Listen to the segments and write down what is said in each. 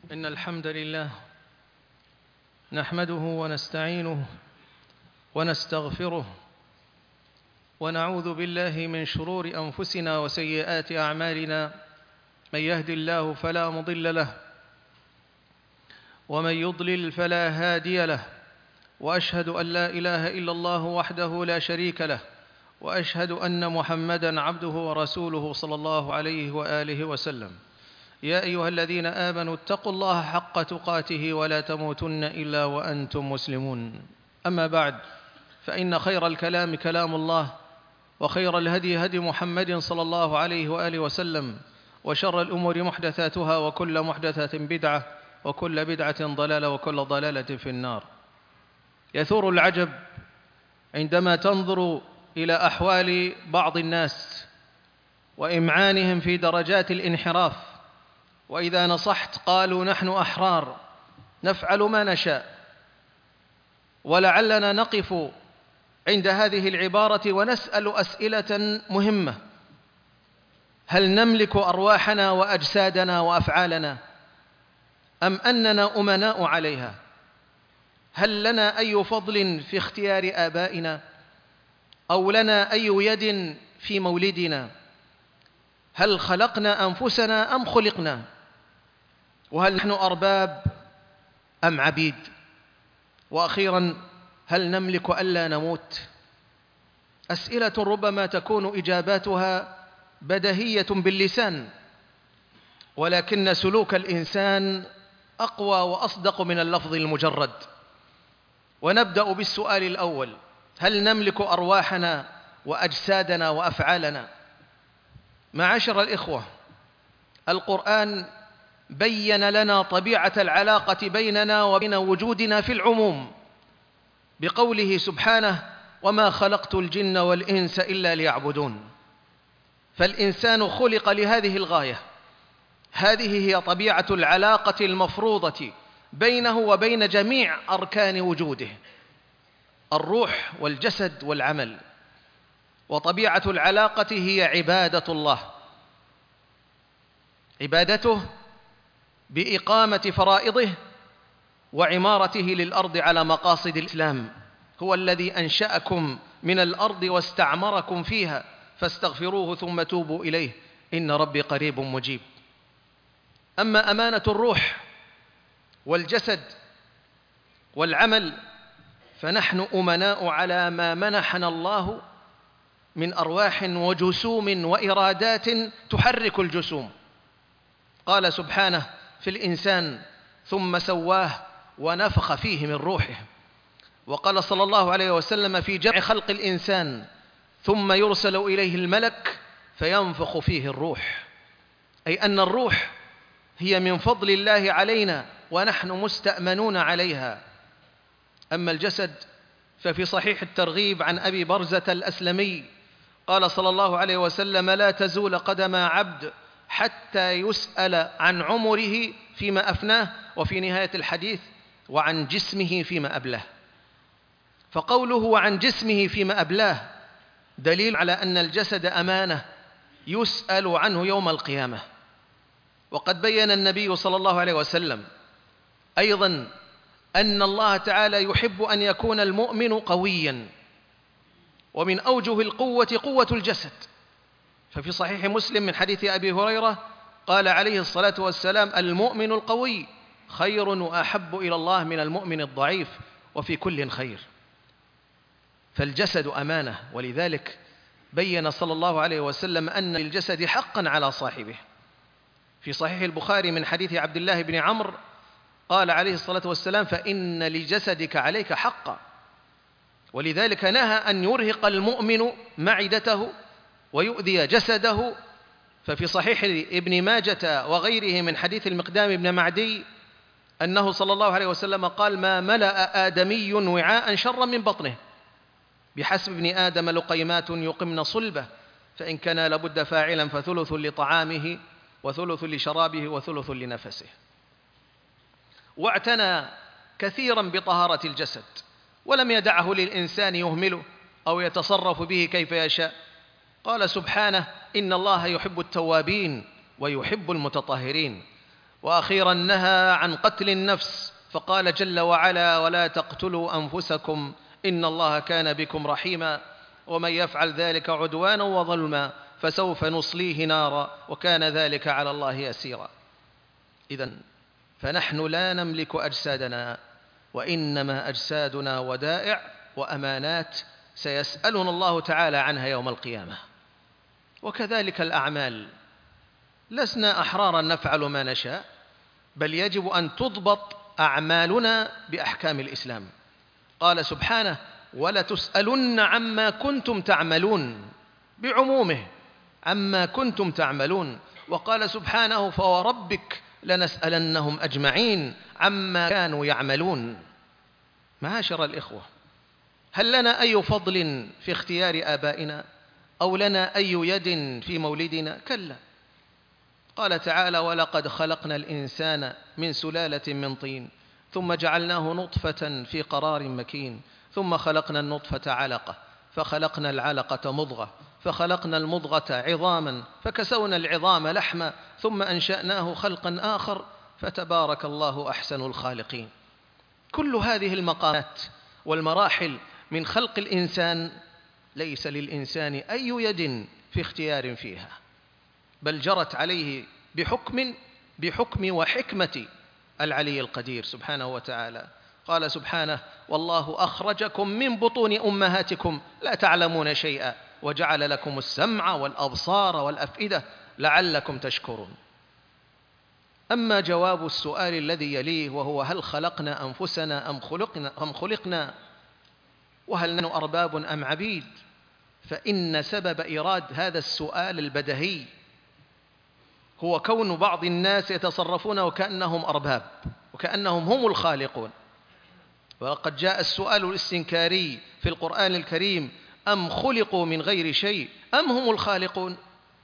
إن الحمد لله نحمده ونستعينه ونستغفره ونعوذ بالله من شرور أنفسنا وسيئات أعمالنا. من يهد الله فلا مضل له ومن يضلل فلا هادي له، وأشهد أن لا إله إلا الله وحده لا شريك له، وأشهد أن محمدًا عبده ورسوله صلى الله عليه وآله وسلم. يا أيها الذين آمنوا اتقوا الله حق تقاته ولا تموتن إلا وأنتم مسلمون. أما بعد، فإن خير الكلام كلام الله، وخير الهدي هدي محمد صلى الله عليه وآله وسلم، وشر الأمور محدثاتها، وكل محدثة بدعة، وكل بدعة ضلالة، وكل ضلالة في النار. يثور العجب عندما تنظر إلى أحوال بعض الناس وإمعانهم في درجات الانحراف، وإذا نصحت قالوا نحن أحرار نفعل ما نشاء. ولعلنا نقف عند هذه العبارة ونسأل أسئلة مهمة: هل نملك أرواحنا وأجسادنا وأفعالنا، أم أننا أمناء عليها؟ هل لنا أي فضل في اختيار آبائنا، أو لنا أي يد في مولدنا؟ هل خلقنا أنفسنا أم خلقنا؟ وهل نحن أرباب أم عبيد؟ وأخيرا، هل نملك ألا نموت؟ أسئلة ربما تكون إجاباتها بديهية باللسان، ولكن سلوك الإنسان أقوى وأصدق من اللفظ المجرد. ونبدأ بالسؤال الأول: هل نملك أرواحنا وأجسادنا وأفعالنا؟ معاشر الإخوة، القرآن بيّن لنا طبيعة العلاقة بيننا وبين وجودنا في العموم بقوله سبحانه: وما خلقت الجن والإنس إلا ليعبدون. فالإنسان خلق لهذه الغاية. هذه هي طبيعة العلاقة المفروضة بينه وبين جميع أركان وجوده: الروح والجسد والعمل. وطبيعة العلاقة هي عبادة الله، عبادته بإقامة فرائضه وعمارته للأرض على مقاصد الإسلام. هو الذي أنشأكم من الأرض واستعمركم فيها فاستغفروه ثم توبوا إليه إن ربي قريب مجيب. أما أمانة الروح والجسد والعمل فنحن أمناء على ما منحنا الله من أرواح وجسوم وإرادات تحرك الجسوم. قال سبحانه في الإنسان: ثم سواه ونفخ فيه من روحه. وقال صلى الله عليه وسلم في جمع خلق الإنسان: ثم يرسل إليه الملك فينفخ فيه الروح. أي أن الروح هي من فضل الله علينا ونحن مستأمنون عليها. أما الجسد ففي صحيح الترغيب عن أبي برزة الأسلمي قال صلى الله عليه وسلم: لا تزول قدم عبد حتى يسأل عن عمره فيما أفناه، وفي نهاية الحديث: وعن جسمه فيما أبلاه. فقوله وعن جسمه فيما أبلاه دليل على أن الجسد أمانة يسأل عنه يوم القيامة. وقد بيّن النبي صلى الله عليه وسلم أيضا أن الله تعالى يحب أن يكون المؤمن قويا، ومن أوجه القوة قوة الجسد. ففي صحيح مسلم من حديث أبي هريرة قال عليه الصلاة والسلام: المؤمن القوي خير وأحب إلى الله من المؤمن الضعيف، وفي كل خير. فالجسد أمانة، ولذلك بيّن صلى الله عليه وسلم أن للجسد حقا على صاحبه. في صحيح البخاري من حديث عبد الله بن عمرو قال عليه الصلاة والسلام: فإن لجسدك عليك حقا. ولذلك نهى أن يرهق المؤمن معدته ويؤذي جسده. ففي صحيح ابن ماجة وغيره من حديث المقدام بن معدي أنه صلى الله عليه وسلم قال: ما ملأ آدمي وعاء شرا من بطنه، بحسب ابن آدم لقيمات يقمن صلبه، فإن كان لابد فاعلا فثلث لطعامه وثلث لشرابه وثلث لنفسه. واعتنى كثيرا بطهارة الجسد، ولم يدعه للإنسان يهمله أو يتصرف به كيف يشاء. قال سبحانه: إن الله يحب التوابين ويحب المتطهرين. وأخيرا نهى عن قتل النفس، فقال جل وعلا: ولا تقتلوا أنفسكم إن الله كان بكم رحيما ومن يفعل ذلك عدوانا وظلما فسوف نصليه نارا وكان ذلك على الله يسيرا. إذن فنحن لا نملك أجسادنا، وإنما أجسادنا ودائع وأمانات سيسألنا الله تعالى عنها يوم القيامة. وكذلك الأعمال، لسنا أحرارا نفعل ما نشاء، بل يجب أن تضبط أعمالنا بأحكام الإسلام. قال سبحانه: ولتسألن عما كنتم تعملون، بعمومه عما كنتم تعملون. وقال سبحانه: فوربك لنسألنهم أجمعين عما كانوا يعملون. معاشر الإخوة، هل لنا أي فضل في اختيار آبائنا أو لنا أي يد في مولدنا؟ كلا. قال تعالى: ولقد خلقنا الإنسان من سلالة من طين ثم جعلناه نطفة في قرار مكين ثم خلقنا النطفة علقة فخلقنا العلقة مضغة فخلقنا المضغة عظاما فكسونا العظام لحما ثم أنشأناه خلقا آخر فتبارك الله أحسن الخالقين. كل هذه المقامات والمراحل من خلق الإنسان ليس للإنسان أي يد في اختيار فيها، بل جرت عليه بحكم وحكمة العلي القدير سبحانه وتعالى. قال سبحانه: والله أخرجكم من بطون أمهاتكم لا تعلمون شيئا وجعل لكم السمع والأبصار والأفئدة لعلكم تشكرون. أما جواب السؤال الذي يليه، وهو: هل خلقنا أنفسنا أم خلقنا وهل نحن أرباب أم عبيد؟ فإن سبب إيراد هذا السؤال البديهي هو كون بعض الناس يتصرفون وكأنهم أرباب وكأنهم هم الخالقون. وقد جاء السؤال الاستنكاري في القرآن الكريم: أم خلقوا من غير شيء أم هم الخالقون؟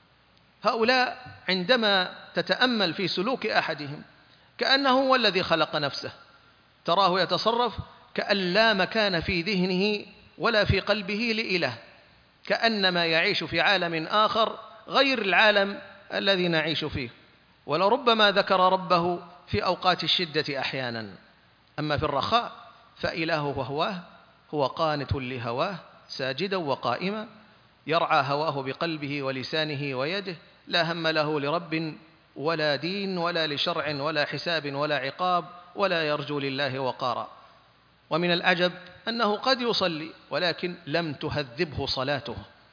هؤلاء عندما تتأمل في سلوك أحدهم كأنه هو الذي خلق نفسه، تراه يتصرف كأن لا مكان في ذهنه ولا في قلبه لإله، كأنما يعيش في عالم آخر غير العالم الذي نعيش فيه، ولربما ذكر ربه في أوقات الشدة أحيانا. أما في الرخاء فإلهه وهواه، هو قانت لهواه ساجدا وقائما يرعى هواه بقلبه ولسانه ويده، لا هم له لرب ولا دين ولا لشرع ولا حساب ولا عقاب ولا يرجو لله وقارا. ومن العجب أنه قد يصلي ولكن لم تهذبه صلاته.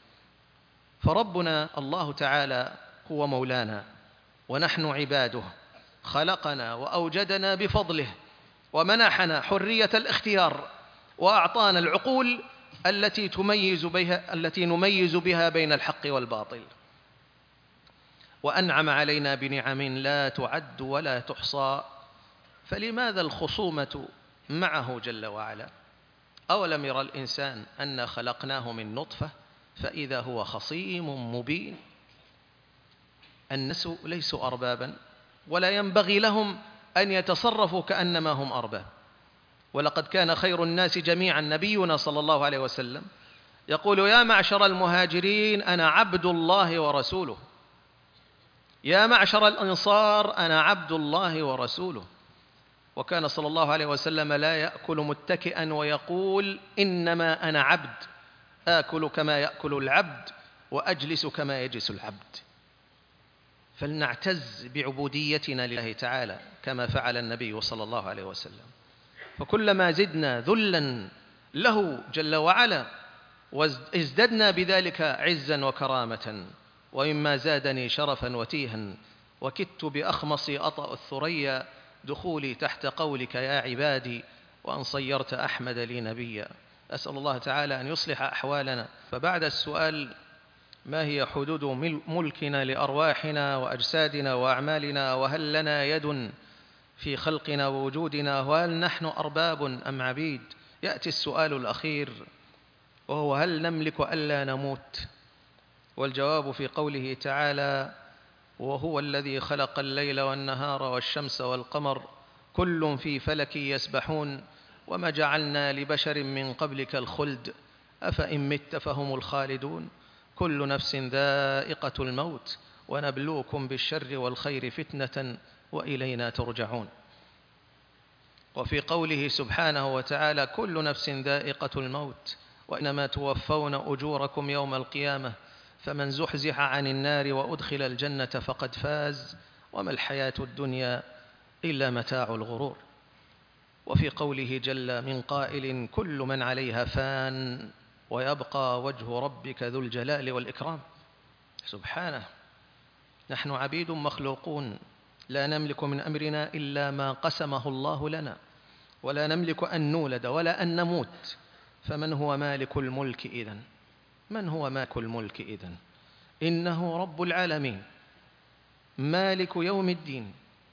فربنا الله تعالى هو مولانا ونحن عباده، خلقنا وأوجدنا بفضله ومنحنا حرية الاختيار وأعطانا العقول التي نميز بها بين الحق والباطل، وأنعم علينا بنعم لا تعد ولا تحصى. فلماذا الخصومة معه جل وعلا؟ أولم يرى الإنسان أنا خلقناه من نطفة فإذا هو خصيم مبين. الناس ليسوا أربابا ولا ينبغي لهم أن يتصرفوا كأنما هم أرباب. ولقد كان خير الناس جميعا نبينا صلى الله عليه وسلم يقول: يا معشر المهاجرين أنا عبد الله ورسوله، يا معشر الأنصار أنا عبد الله ورسوله. وكان صلى الله عليه وسلم لا يأكل متكئا ويقول: إنما أنا عبد، آكل كما يأكل العبد وأجلس كما يجلس العبد. فلنعتز بعبوديتنا لله تعالى كما فعل النبي صلى الله عليه وسلم. فكلما زدنا ذلا له جل وعلا وازددنا بذلك عزا وكرامة. ومما زادني شرفا وتيها وكدت بأخمصي أطأ الثريا دخولي تحت قولك يا عبادي وأن صيرت أحمد لي نبيا. أسأل الله تعالى أن يصلح أحوالنا. فبعد السؤال: ما هي حدود ملكنا لأرواحنا وأجسادنا وأعمالنا؟ وهل لنا يد في خلقنا ووجودنا؟ وهل نحن أرباب أم عبيد؟ يأتي السؤال الأخير، وهو: هل نملك ألا نموت؟ والجواب في قوله تعالى: وهو الذي خلق الليل والنهار والشمس والقمر كل في فلك يسبحون وما جعلنا لبشر من قبلك الخلد أفإن مت فهم الخالدون كل نفس ذائقة الموت ونبلوكم بالشر والخير فتنة وإلينا ترجعون. وفي قوله سبحانه وتعالى: كل نفس ذائقة الموت وإنما توفون أجوركم يوم القيامة فمن زحزح عن النار وأدخل الجنة فقد فاز وما الحياة الدنيا إلا متاع الغرور. وفي قوله جل من قائل: كل من عليها فان ويبقى وجه ربك ذو الجلال والإكرام. سبحانه، نحن عبيد مخلوقون لا نملك من أمرنا إلا ما قسمه الله لنا، ولا نملك أن نولد ولا أن نموت. فمن هو مالك الملك إذن؟ من هو مالك الملك إذن؟ إنه رب العالمين، مالك يوم الدين،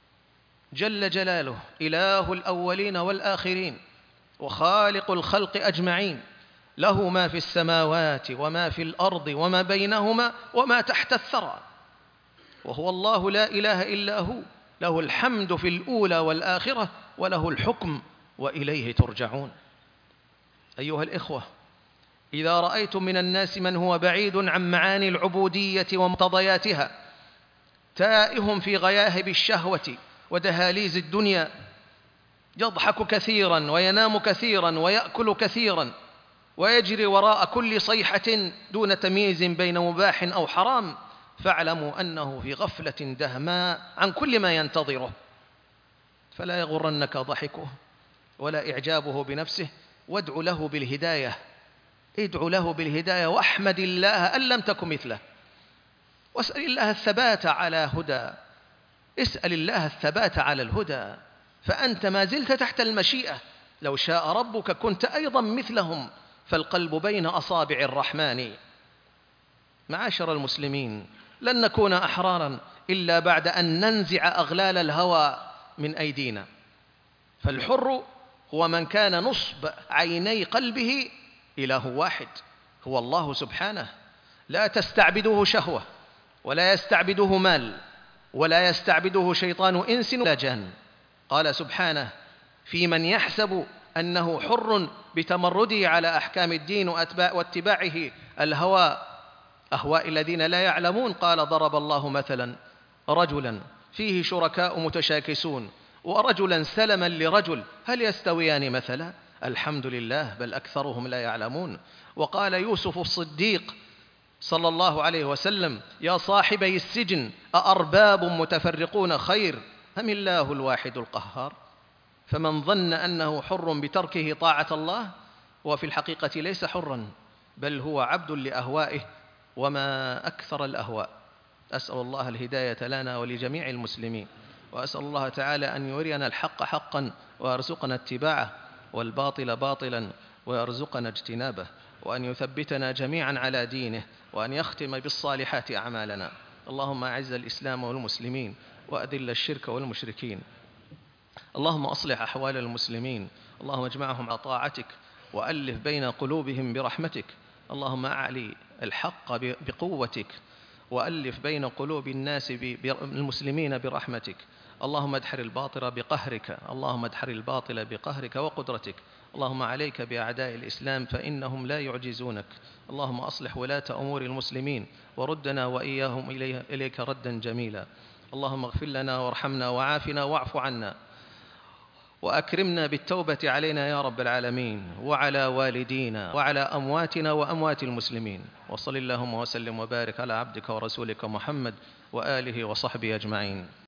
جل جلاله، إله الأولين والآخرين، وخالق الخلق أجمعين، له ما في السماوات وما في الأرض وما بينهما وما تحت الثرى، وهو الله لا إله إلا هو، له الحمد في الأولى والآخرة وله الحكم وإليه ترجعون. أيها الإخوة، إذا رأيتم من الناس من هو بعيد عن معاني العبودية ومقتضياتها، تائه في غياهب الشهوة ودهاليز الدنيا، يضحك كثيرا وينام كثيرا ويأكل كثيرا ويجري وراء كل صيحة دون تمييز بين مباح أو حرام، فاعلموا أنه في غفلة دهماء عن كل ما ينتظره. فلا يغرنك ضحكه ولا إعجابه بنفسه، وادع له بالهداية، ادع له بالهداية واحمد الله أن لم تكن مثله، واسأل الله الثبات على هدى، اسأل الله الثبات على الهدى، فأنت ما زلت تحت المشيئة. لو شاء ربك كنت أيضا مثلهم، فالقلب بين أصابع الرحمن. معاشر المسلمين، لن نكون أحرارا إلا بعد أن ننزع أغلال الهوى من أيدينا. فالحر هو من كان نصب عيني قلبه إله واحد، هو الله سبحانه، لا تستعبده شهوة ولا يستعبده مال ولا يستعبده شيطان إنس ولا جان. قال سبحانه: في من يحسب أنه حر بتمرده على أحكام الدين واتباعه الهوى، أهواء الذين لا يعلمون. قال: ضرب الله مثلا رجلا فيه شركاء متشاكسون ورجلا سلما لرجل هل يستويان مثلا؟ الحمد لله بل أكثرهم لا يعلمون. وقال يوسف الصديق صلى الله عليه وسلم: يا صاحبي السجن أأرباب متفرقون خير أم الله الواحد القهار؟ فمن ظن أنه حر بتركه طاعة الله وفي الحقيقة ليس حرا، بل هو عبد لأهوائه، وما أكثر الأهواء. أسأل الله الهداية لنا ولجميع المسلمين، وأسأل الله تعالى أن يرينا الحق حقا ويرزقنا اتباعه، والباطل باطلا ويرزقنا اجتنابه، وأن يثبتنا جميعا على دينه، وأن يختم بالصالحات أعمالنا. اللهم أعز الإسلام والمسلمين وأذل الشرك والمشركين. اللهم أصلح أحوال المسلمين، اللهم اجمعهم على طاعتك وألف بين قلوبهم برحمتك. اللهم أعلي الحق بقوتك وألف بين قلوب الناس المسلمين برحمتك. اللهم ادحر الباطل بقهرك، اللهم ادحر الباطل بقهرك وقدرتك. اللهم عليك بأعداء الإسلام فإنهم لا يعجزونك. اللهم أصلح ولاة أمور المسلمين وردنا وإياهم إليك ردا جميلا. اللهم اغفر لنا وارحمنا وعافنا واعف عنا، وأكرمنا بالتوبة علينا يا رب العالمين، وعلى والدينا وعلى أمواتنا وأموات المسلمين. وصل اللهم وسلم وبارك على عبدك ورسولك محمد وآله وصحبه أجمعين.